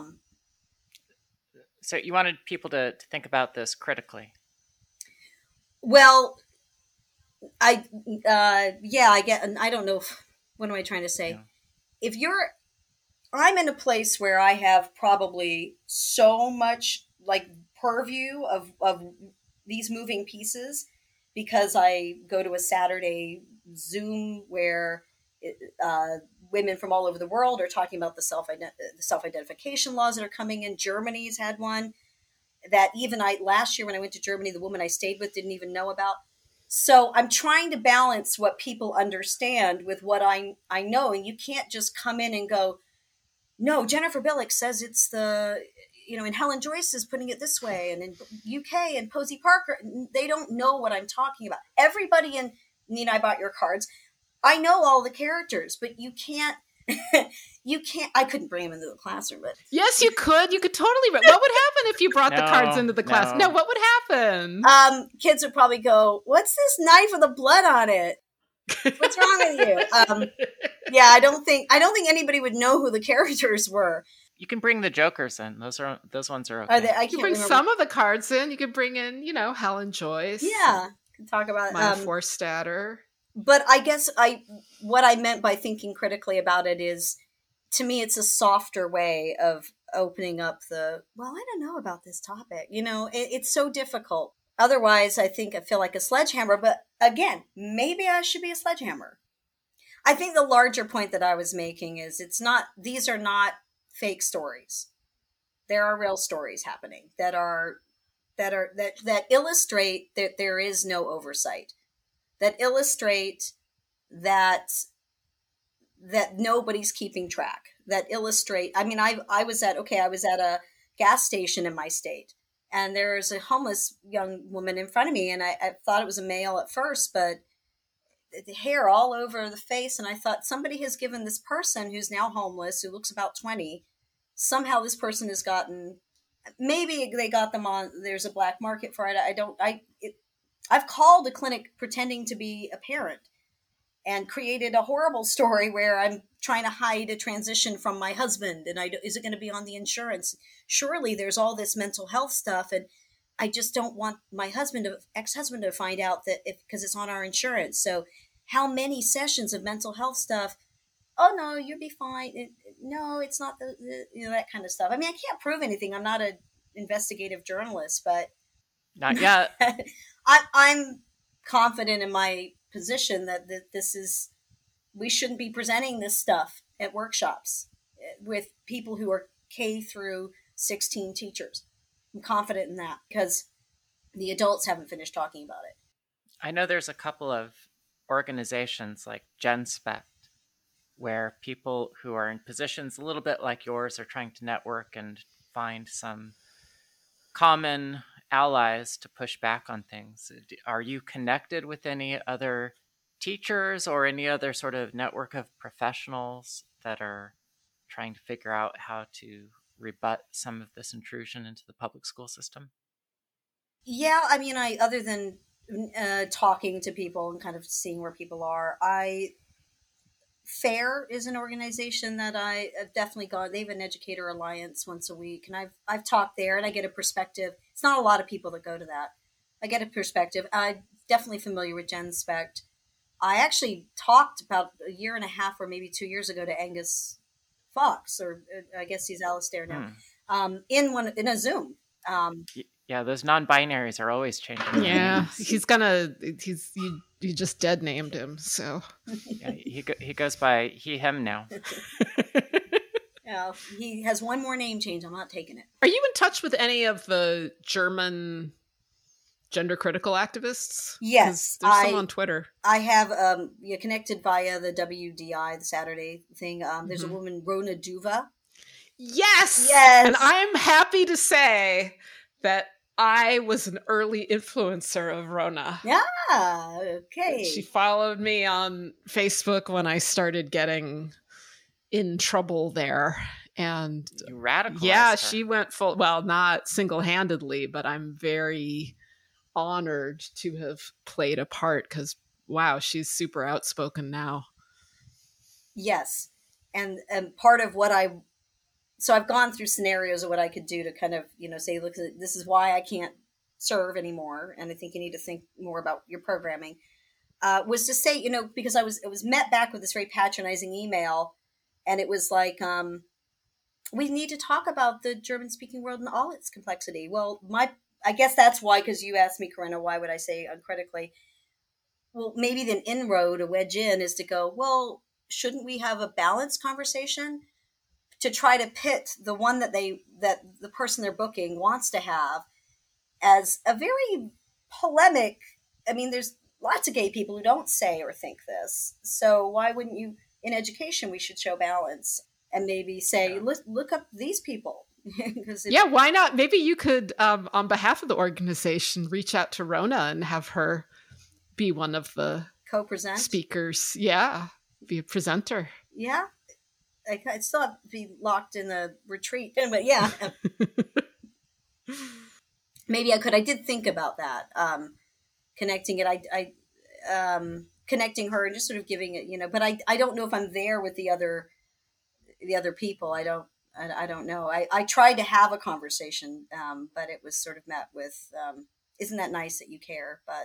So you wanted people to think about this critically. Well, I get, and I don't know what am I trying to say? Yeah. I'm in a place where I have probably so much like purview of these moving pieces, because I go to a Saturday Zoom where women from all over the world are talking about the self-identification laws that are coming in. Germany's had one that even last year when I went to Germany, the woman I stayed with didn't even know about. So I'm trying to balance what people understand with what I know. And you can't just come in and go, no, Jennifer Billick says it's and Helen Joyce is putting it this way. And in UK and Posey Parker, they don't know what I'm talking about. Everybody in Nina, I bought your cards. I know all the characters, but you can't, I couldn't bring them into the classroom. But yes, you could. You could totally. What would happen if you brought the cards into the class? No, what would happen? Kids would probably go, what's this knife with the blood on it? What's wrong with you? Yeah, I don't think anybody would know who the characters were. You can bring the Jokers in. Those ones are okay. I you can bring some of the cards in. You could bring in, Helen Joyce. Yeah, can talk about Maya Forstater. But I guess what I meant by thinking critically about it is, to me, it's a softer way of opening up I don't know about this topic. It's so difficult. Otherwise, I feel like a sledgehammer. But again, maybe I should be a sledgehammer. I think the larger point that I was making is these are not fake stories. There are real stories happening that illustrate that there is no oversight, that illustrate that nobody's keeping track, that illustrate, I mean, I was at a gas station in my state, and there's a homeless young woman in front of me, and I thought it was a male at first, but the hair all over the face, and I thought somebody has given this person who's now homeless, who looks about 20, somehow this person has gotten, maybe they got them on, there's a black market for it, I've called a clinic pretending to be a parent and created a horrible story where I'm trying to hide a transition from my husband. And is it going to be on the insurance? Surely there's all this mental health stuff. And I just don't want my ex-husband to find out that because it's on our insurance. So how many sessions of mental health stuff? Oh no, you'll be fine. No, it's not that kind of stuff. I mean, I can't prove anything. I'm not an investigative journalist, but not yet. I'm confident in my position that we shouldn't be presenting this stuff at workshops with people who are K through 16 teachers. I'm confident in that because the adults haven't finished talking about it. I know there's a couple of organizations like GenSpect where people who are in positions a little bit like yours are trying to network and find some common allies to push back on things. Are you connected with any other teachers or any other sort of network of professionals that are trying to figure out how to rebut some of this intrusion into the public school system? Yeah, I mean, other than talking to people and kind of seeing where people are, FAIR is an organization that I have definitely gone. They have an educator alliance once a week, and I've talked there, and I get a perspective. It's not a lot of people that go to that. I get a perspective. I'm definitely familiar with Gen Spect. I actually talked about a year and a half or maybe 2 years ago to Angus Fox, or I guess he's Alistair now, in a Zoom. Yeah, those non-binaries are always changing. Yeah, you just dead named him, so yeah, he goes by he him now. Yeah, he has one more name change. I'm not taking it. Are you in touch with any of the German gender critical activists? Yes, there's some on Twitter. I have connected via the WDI, the Saturday thing. There's a woman, Rona Duva. Yes, and I'm happy to say that I was an early influencer of Rona. Yeah, okay. She followed me on Facebook when I started getting in trouble there. And you radicalized her. She went full, well, not single-handedly, but I'm very honored to have played a part because, wow, she's super outspoken now. Yes. And part of what so I've gone through scenarios of what I could do to kind of, say, look, this is why I can't serve anymore. And I think you need to think more about your programming. Was to say, because it was met back with this very patronizing email. And it was like, we need to talk about the German speaking world in all its complexity. Well, I guess that's why, because you asked me, Corinna, why would I say uncritically? Well, maybe the inroad, a wedge in, is to go, well, shouldn't we have a balanced conversation to try to pit the one that the person they're booking wants to have as a very polemic. I mean, there's lots of gay people who don't say or think this. So why wouldn't you, in education, we should show balance and maybe say, look up these people. Why not? Maybe you could, on behalf of the organization, reach out to Rona and have her be one of the co-present speakers. Yeah, be a presenter. Yeah. I'd still have to be locked in the retreat, but yeah. Maybe I could. I did think about that, connecting it. I connecting her and just sort of giving it, but I don't know if I'm there with the other people. I don't know. I tried to have a conversation, but it was sort of met with, isn't that nice that you care? But,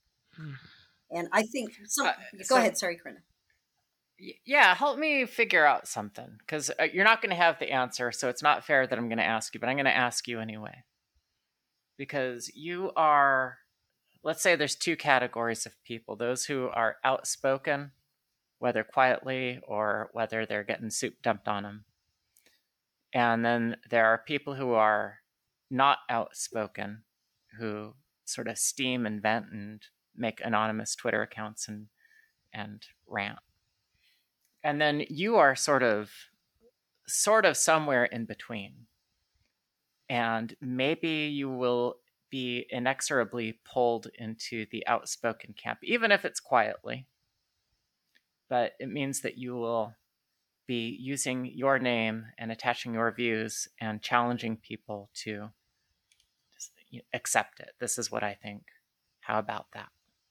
and I think, go ahead. Sorry, Corinna. Yeah, help me figure out something, because you're not going to have the answer, so it's not fair that I'm going to ask you, but I'm going to ask you anyway. Because you are, let's say there's two categories of people, those who are outspoken, whether quietly or whether they're getting soup dumped on them. And then there are people who are not outspoken, who sort of steam and vent and make anonymous Twitter accounts and rant. And then you are sort of somewhere in between. And maybe you will be inexorably pulled into the outspoken camp, even if it's quietly. But it means that you will be using your name and attaching your views and challenging people to just accept it. This is what I think. How about that?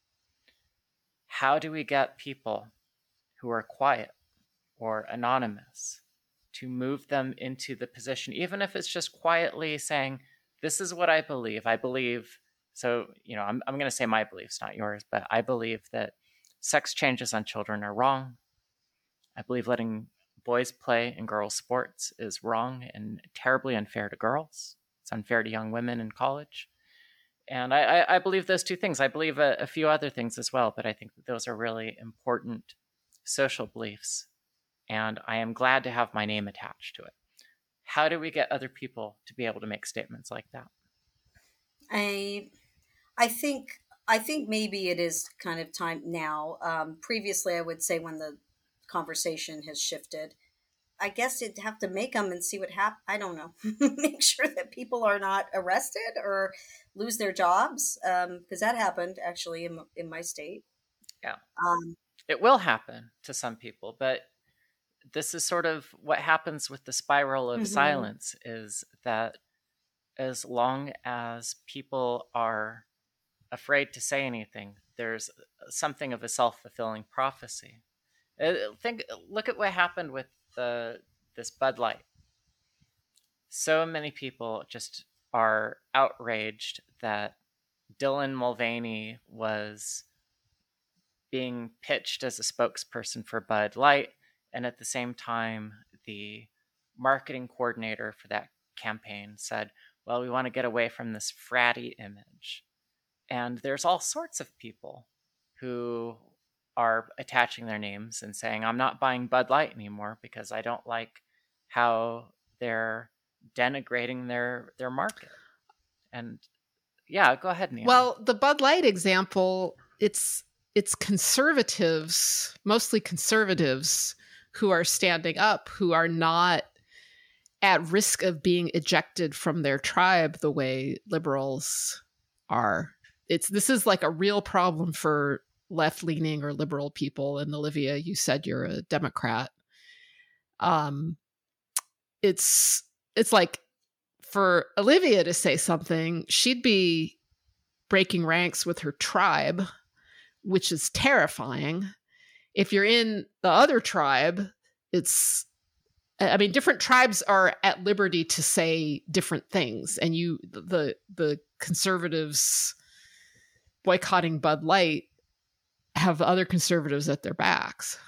How do we get people who are quiet or anonymous to move them into the position, even if it's just quietly saying, this is what I believe. I believe, so, I'm going to say my beliefs, not yours, but I believe that sex changes on children are wrong. I believe letting boys play in girls' sports is wrong and terribly unfair to girls. It's unfair to young women in college. And I believe those two things. I believe a few other things as well, but I think that those are really important social beliefs. And I am glad to have my name attached to it. How do we get other people to be able to make statements like that? I think maybe it is kind of time now. Previously, I would say when the conversation has shifted, I guess you'd have to make them and see what happens. I don't know. Make sure that people are not arrested or lose their jobs, because that happened actually in my state. Yeah, it will happen to some people, but this is sort of what happens with the spiral of silence, is that as long as people are afraid to say anything, there's something of a self-fulfilling prophecy. Look at what happened with this Bud Light. So many people just are outraged that Dylan Mulvaney was being pitched as a spokesperson for Bud Light, and at the same time, the marketing coordinator for that campaign said, well, we want to get away from this fratty image. And there's all sorts of people who are attaching their names and saying, I'm not buying Bud Light anymore because I don't like how they're denigrating their market. And yeah, go ahead, Neil. Well, the Bud Light example, it's conservatives, mostly conservatives, who are standing up, who are not at risk of being ejected from their tribe the way liberals are. This is like a real problem for left-leaning or liberal people. And Olivia, you said you're a Democrat. It's like for Olivia to say something, she'd be breaking ranks with her tribe, which is terrifying. If you're in the other tribe, different tribes are at liberty to say different things. And the conservatives boycotting Bud Light have other conservatives at their backs.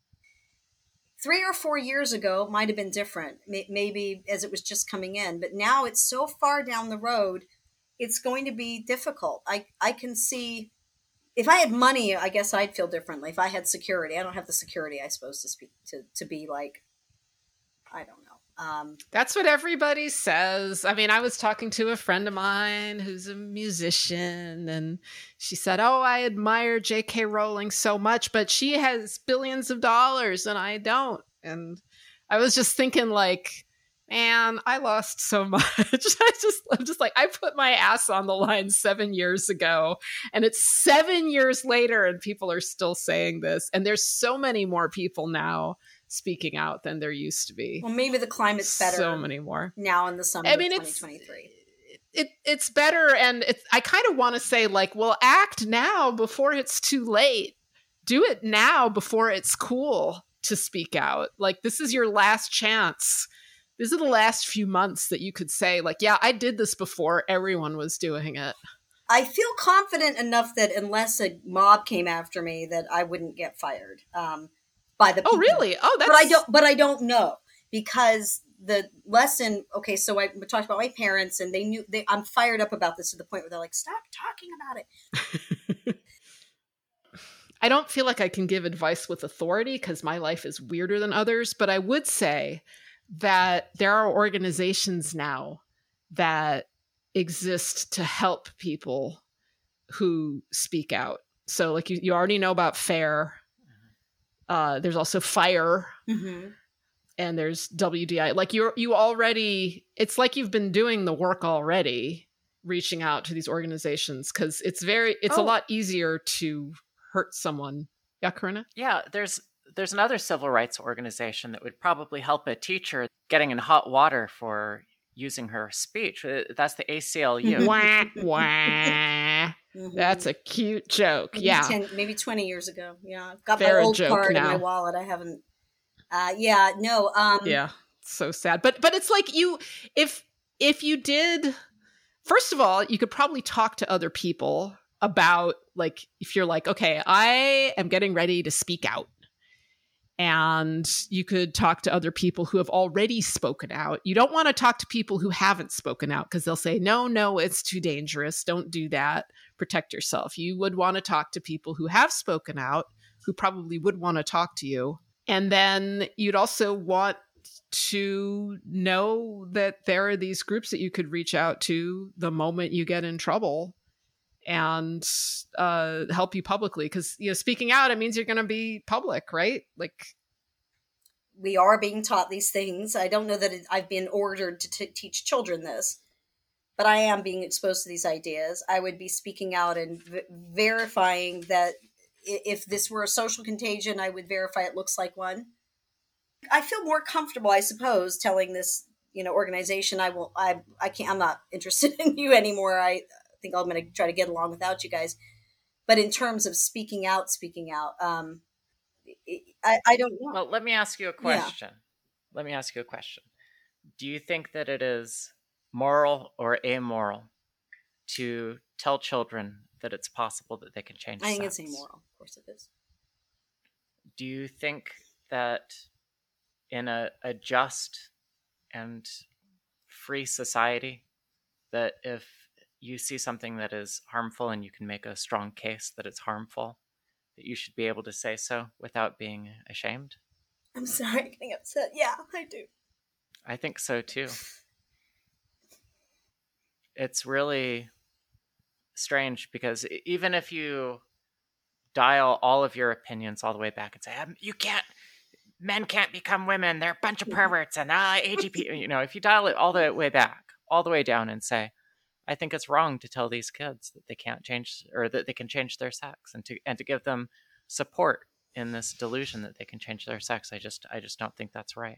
3 or 4 years ago might have been different, maybe as it was just coming in. But now it's so far down the road, it's going to be difficult. I can see, if I had money, I guess I'd feel differently. If I had security, I don't have the security, I suppose, to speak to be like, I don't know. That's what everybody says. I mean, I was talking to a friend of mine who's a musician, and she said, oh, I admire J.K. Rowling so much, but she has billions of dollars and I don't. And I was just thinking like, man, I lost so much. I'm just like, I put my ass on the line 7 years ago, and it's 7 years later and people are still saying this. And there's so many more people now speaking out than there used to be. Well, maybe the climate's better. So many more now in the summer of 2023. It's better, and I kind of want to say like, well, act now before it's too late. Do it now before it's cool to speak out. Like, this is your last chance. These are the last few months that you could say like, yeah, I did this before everyone was doing it. I feel confident enough that unless a mob came after me, that I wouldn't get fired. By the people. Oh, really? Oh, that's... But I don't know, because the lesson. Okay, so I talked about my parents, and they knew. I'm fired up about this to the point where they're like, "Stop talking about it." I don't feel like I can give advice with authority because my life is weirder than others, but I would say that there are organizations now that exist to help people who speak out. So, like you already know about FAIR. There's also FIRE, and there's WDI. Like you already, it's like you've been doing the work already, reaching out to these organizations, because it's a lot easier to hurt someone. Yeah, Corinna? Yeah, there's another civil rights organization that would probably help a teacher getting in hot water for using her speech. That's the ACLU. Wah, wah. That's a cute joke. Maybe 20 years ago. Yeah, I've got my old card in my wallet. I haven't. Yeah, so sad. But it's like if you did, first of all, you could probably talk to other people about, like, if you're like, okay, I am getting ready to speak out. And you could talk to other people who have already spoken out. You don't want to talk to people who haven't spoken out, because they'll say, no, it's too dangerous. Don't do that. Protect yourself. You would want to talk to people who have spoken out, who probably would want to talk to you. And then you'd also want to know that there are these groups that you could reach out to the moment you get in trouble and help you publicly, because speaking out, it means you're going to be public, right? Like, we are being taught these things. I don't know that I've been ordered to teach children this, but I am being exposed to these ideas. I would be speaking out and verifying that if this were a social contagion, I would verify it looks like one. I feel more comfortable, I suppose, telling this, organization, I can't, I'm not interested in you anymore. I think I'm going to try to get along without you guys. But in terms of speaking out, I don't know. Well, let me ask you a Yeah. question. Let me ask you a question. Do you think that it is moral or amoral to tell children that it's possible that they can change I think sex? it's amoral. Of course it is. Do you think that in a just and free society, that if you see something that is harmful and you can make a strong case that it's harmful, that you should be able to say so without being ashamed? I'm sorry, getting upset. Yeah, I do. I think so too. It's really strange because even if you dial all of your opinions all the way back and say, men can't become women, they're a bunch of perverts and AGP, if you dial it all the way back, all the way down and say, I think it's wrong to tell these kids that they can't change, or that they can change their sex, and to give them support in this delusion that they can change their sex. I just don't think that's right.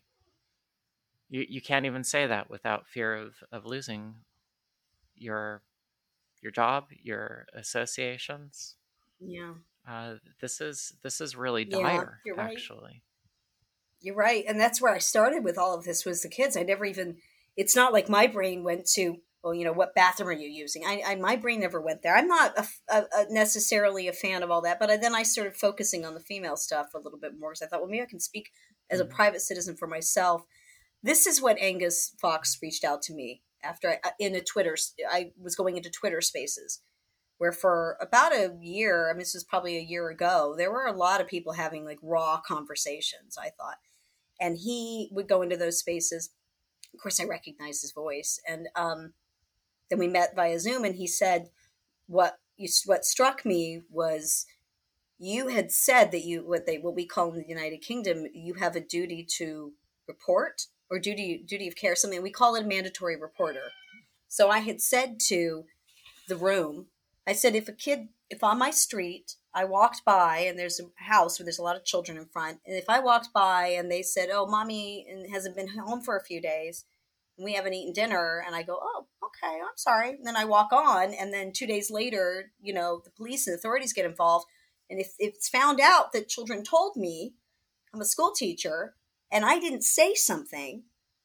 You can't even say that without fear of losing your job, your associations. Yeah. This is really Yeah, dire, you're right. actually. You're right. And that's where I started with all of this, was the kids. It's not like my brain went to, well, what bathroom are you using? My brain never went there. I'm not necessarily a fan of all that, but then I started focusing on the female stuff a little bit more, because I thought, well, maybe I can speak as a private citizen for myself. This is what Angus Fox reached out to me after I was going into Twitter Spaces, where for about a year, this was probably a year ago, there were a lot of people having like raw conversations, I thought. And he would go into those spaces. Of course, I recognized his voice. And then we met via Zoom, and he said, what struck me was, you had said that what we call in the United Kingdom, you have a duty to report, or duty of care, something. We call it a mandatory reporter. So I had said to the room, I said, if on my street I walked by and there's a house where there's a lot of children in front, and if I walked by and they said, oh, mommy hasn't been home for a few days and we haven't eaten dinner, and I go, oh, okay, I'm sorry. And then I walk on, and then 2 days later, the police and authorities get involved. And if it's found out that children told me, I'm a school teacher, and I didn't say something,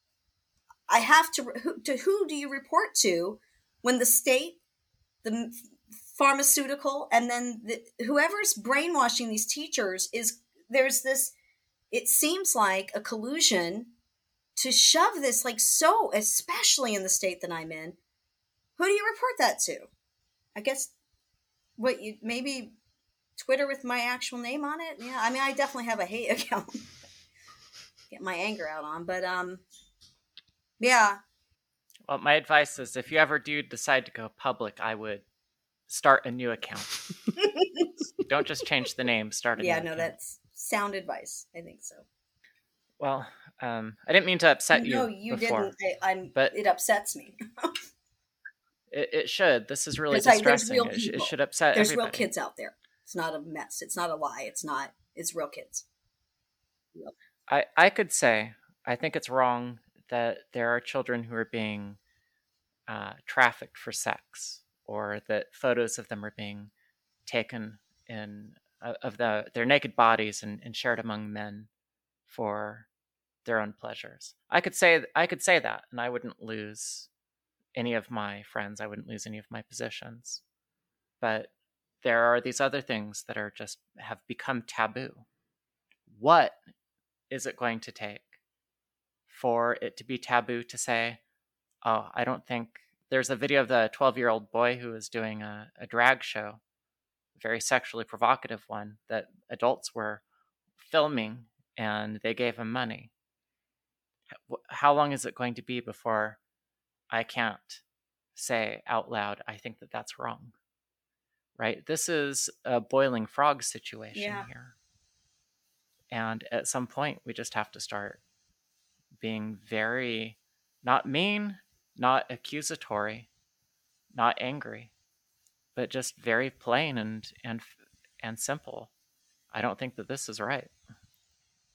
I have to who do you report to when the state, the pharmaceutical, and then whoever's brainwashing these teachers there's this, it seems like a collusion to shove this, like, so, especially in the state that I'm in. Who do you report that to? I guess maybe Twitter with my actual name on it. Yeah, I definitely have a hate account. Get my anger out on, but yeah. Well, my advice is, if you ever do decide to go public, I would start a new account. Don't just change the name, start a new account. Yeah, no, that's sound advice. I think so. Well, I didn't mean to upset you. No, you before, didn't. But it upsets me. it should. This is really distressing. It should upset There's everybody. real kids out there. It's not a mess. It's not a lie. It's real kids. Yep. I could say, I think it's wrong that there are children who are being trafficked for sex, or that photos of them are being taken of their naked bodies and shared among men for their own pleasures. I could say that, and I wouldn't lose any of my friends. I wouldn't lose any of my positions. But there are these other things that have become taboo. What is it going to take for it to be taboo to say, oh, I don't think... There's a video of the 12-year-old boy who was doing a drag show, a very sexually provocative one, that adults were filming, and they gave him money. How long is it going to be before I can't say out loud, I think that that's wrong? Right? This is a boiling frog situation here. And at some point, we just have to start being very, not mean, not accusatory, not angry, but just very plain and simple. I don't think that this is right.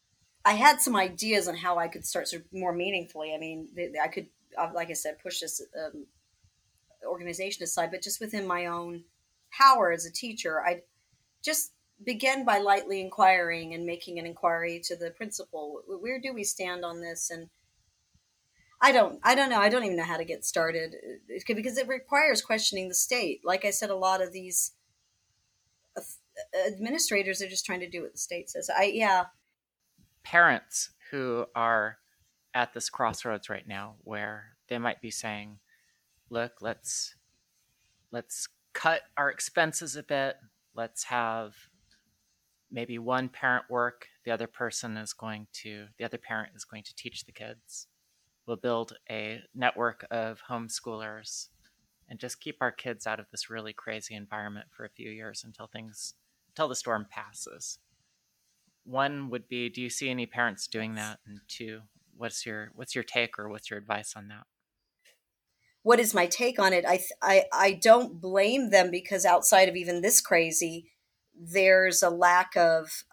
I had some ideas on how I could start sort of more meaningfully. I mean, I could, like I said, push this organization aside, but just within my own power as a teacher, I just begin by lightly inquiring and making an inquiry to the principal. Where do we stand on this? And I don't know. I don't even know how to get started because it requires questioning the state. Like I said, a lot of these administrators are just trying to do what the state says. Parents who are at this crossroads right now where they might be saying, look, let's cut our expenses a bit. Let's have maybe one parent work. The other parent is going to teach the kids. We'll build a network of homeschoolers and just keep our kids out of this really crazy environment for a few years until the storm passes. One would be, do you see any parents doing that? And two, what's your take or what's your advice on that? What is my take on it? I don't blame them because outside of even this crazy, there's a lack of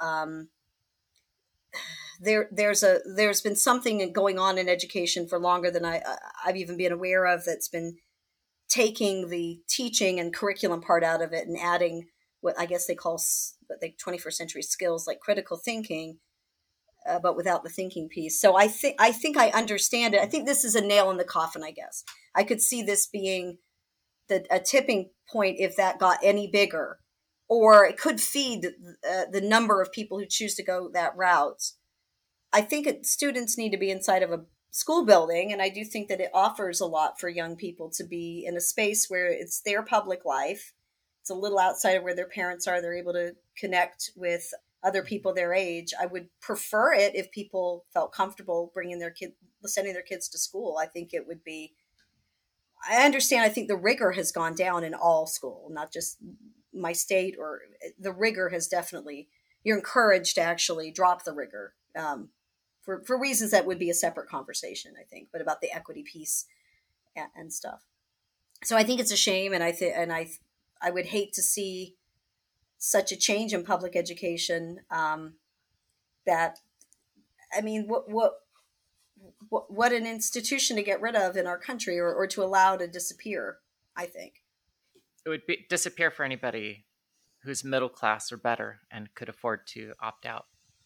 there's been something going on in education for longer than I've even been aware of that's been taking the teaching and curriculum part out of it and adding what I guess they call 21st century skills like critical thinking, but without the thinking piece. So I think I understand it. I think this is a nail in the coffin, I guess. I could see this being a tipping point if that got any bigger, or it could feed the number of people who choose to go that route. I think students need to be inside of a school building, and I do think that it offers a lot for young people to be in a space where it's their public life. It's a little outside of where their parents are. They're able to connect with other people their age. I would prefer it if people felt comfortable sending their kids to school. I think it would be, I understand, I think the rigor has gone down in all school, not just my state, or the rigor has definitely, you're encouraged to actually drop the rigor for reasons that would be a separate conversation, I think, but about the equity piece and stuff. So I think it's a shame. And I would hate to see such a change in public education that, I mean, what an institution to get rid of in our country or to allow to disappear, I think. It would disappear for anybody who's middle class or better and could afford to opt out.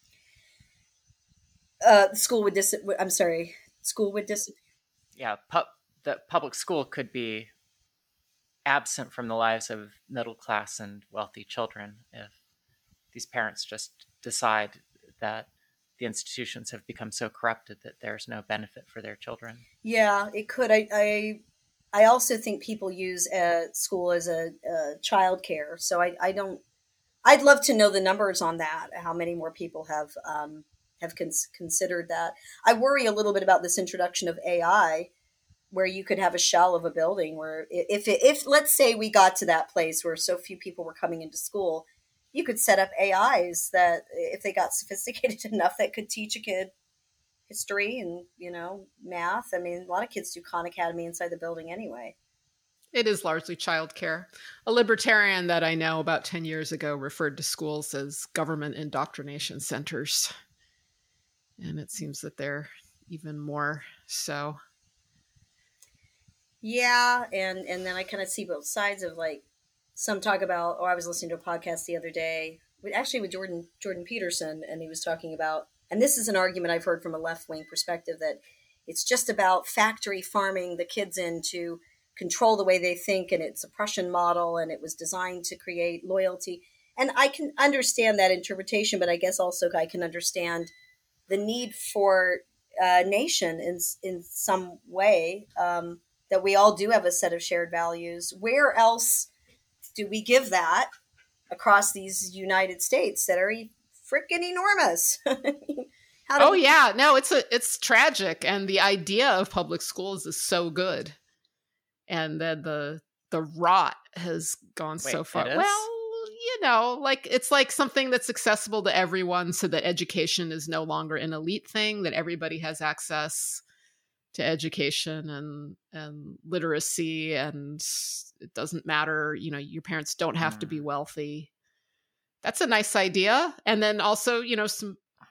School would disappear. Yeah, the public school could be absent from the lives of middle class and wealthy children if these parents just decide that the institutions have become so corrupted that there's no benefit for their children. Yeah, it could. I also think people use school as a child care. So I'd love to know the numbers on that, how many more people have considered that. I worry a little bit about this introduction of AI, where you could have a shell of a building where if let's say we got to that place where so few people were coming into school, you could set up AIs that if they got sophisticated enough that could teach a kid history and, math. I mean, a lot of kids do Khan Academy inside the building anyway. It is largely childcare. A libertarian that I know about 10 years ago referred to schools as government indoctrination centers. And it seems that they're even more so. Yeah, and then I kind of see both sides of, like, some talk about, I was listening to a podcast the other day, actually with Jordan Peterson, and he was talking about, and this is an argument I've heard from a left-wing perspective, that it's just about factory farming the kids in to control the way they think, and it's a Prussian model, and it was designed to create loyalty. And I can understand that interpretation, but I guess also I can understand the need for a nation in some way, that we all do have a set of shared values. Where else do we give that across these United States that are freaking enormous? Yeah, no, it's tragic, and the idea of public schools is so good, and then the rot has gone so far. Well, it's like something that's accessible to everyone, so that education is no longer an elite thing, that everybody has access to education and literacy, and it doesn't matter, your parents don't have to be wealthy. That's a nice idea. And then also,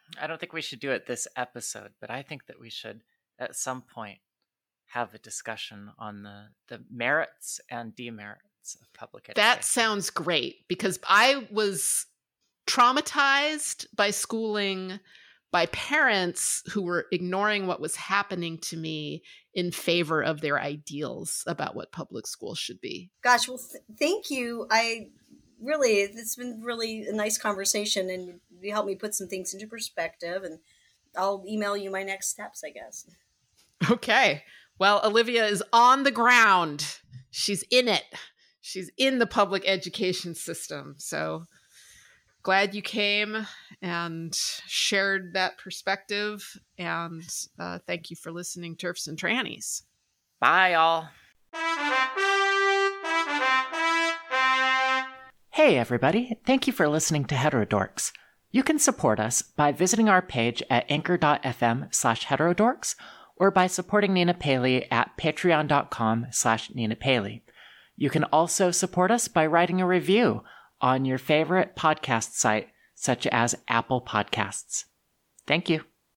I don't think we should do it this episode, but I think that we should at some point have a discussion on the merits and demerits of public education. That sounds great, because I was traumatized by schooling by parents who were ignoring what was happening to me in favor of their ideals about what public schools should be. Gosh, well, thank you. It's been really a nice conversation, and you helped me put some things into perspective, and I'll email you my next steps, I guess. Okay. Well, Olivia is on the ground. She's in it. She's in the public education system. So glad you came and shared that perspective. And thank you for listening, TERFs and Trannies. Bye, y'all. Hey, everybody. Thank you for listening to Heterodorks. You can support us by visiting our page at anchor.fm/heterodorks or by supporting Nina Paley at patreon.com/Nina Paley. You can also support us by writing a review on your favorite podcast site, such as Apple Podcasts. Thank you.